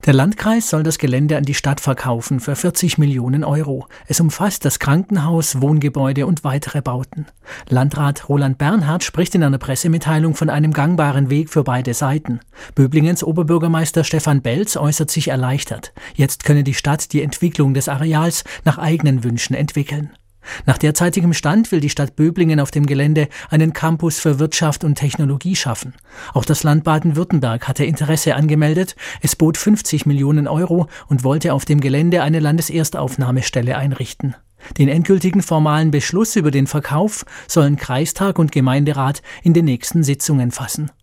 Der Landkreis soll das Gelände an die Stadt verkaufen für 40 Millionen Euro. Es umfasst das Krankenhaus, Wohngebäude und weitere Bauten. Landrat Roland Bernhard spricht in einer Pressemitteilung von einem gangbaren Weg für beide Seiten. Böblingens Oberbürgermeister Stefan Belz äußert sich erleichtert. Jetzt könne die Stadt die Entwicklung des Areals nach eigenen Wünschen entwickeln. Nach derzeitigem Stand will die Stadt Böblingen auf dem Gelände einen Campus für Wirtschaft und Technologie schaffen. Auch das Land Baden-Württemberg hatte Interesse angemeldet. Es bot 50 Millionen Euro und wollte auf dem Gelände eine Landeserstaufnahmestelle einrichten. Den endgültigen formalen Beschluss über den Verkauf sollen Kreistag und Gemeinderat in den nächsten Sitzungen fassen.